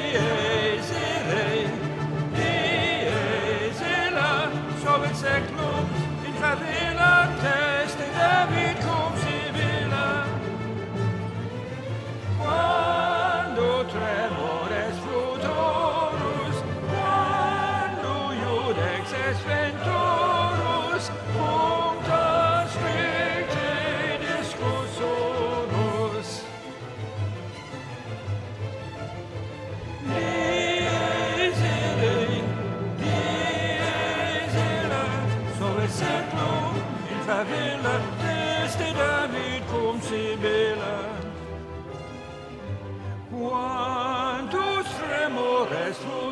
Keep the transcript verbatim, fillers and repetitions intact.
dies irae, dies illa, sovet seclum in favilla teste David cum Sibylla. Quando tremores flutorus, quando iudex es ventorus, puncta stricte discussorus. Dies irae, dies illa, sovet seclum in favilla teste David cum Sibylla. Quantus tremores